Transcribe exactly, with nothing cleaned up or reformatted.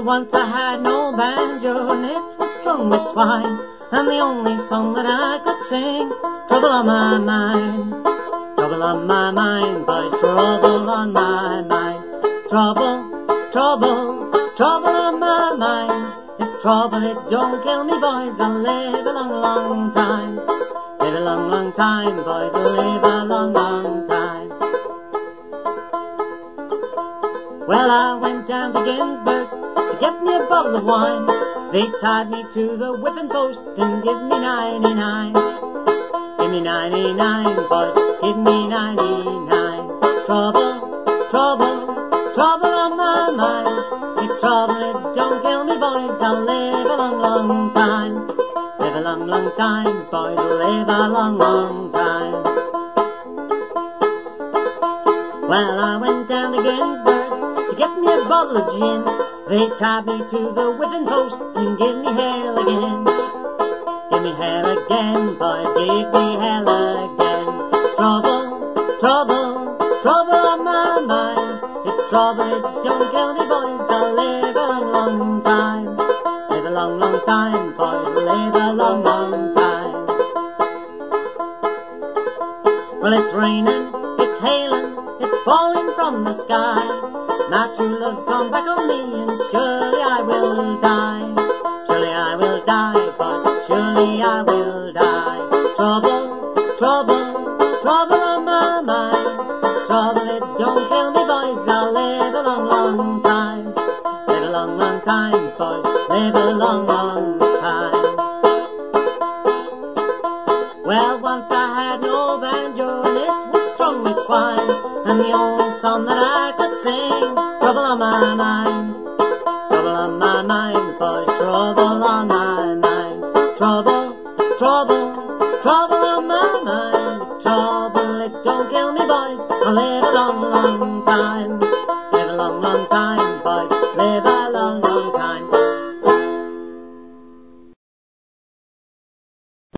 Well, once I had an old banjo and it was strung with twine, and the only song that I could sing, trouble on my mind, trouble on my mind, boys, trouble on my mind, trouble, trouble, trouble on my mind. If trouble it don't kill me, boys, I'll live a long, long time, live a long, long time, boys, I'll live a long, long time. Well, I went down to Ginsburg to get me a bottle of wine. They tied me to the whipping post and give me ninety-nine. Give me ninety-nine, boys, give me ninety-nine. Trouble, trouble, trouble on my mind. If trouble it don't kill me, boys, I'll live a long, long time. Live a long, long time, boys, I'll live a long, long time. Well, I went down to Ginsburg to get me a bottle of gin. They tied me to the whipping post and give me hell again. Give me hell again, boys, give me hell again. Trouble, trouble, trouble on my mind. If trouble it don't kill me, boys, I'll live a long, long time. Live a long, long time, boys, live a long, long time. Well, it's raining, it's hailing, it's falling from the sky. My true love's gone back on me, and surely I will die. Surely I will die, but surely I will die. Trouble, trouble, trouble on my mind. Trouble it don't kill me, boys, I'll live a long, long time. Live a long, long time, boys, live a long, long time. Well, once I had an old banjo and it was strung with twine, and the only song that I could sing, trouble on my mind, trouble on my mind, boys, trouble on my mind. Trouble, trouble, trouble on my mind. Trouble, it don't kill me, boys, I'll live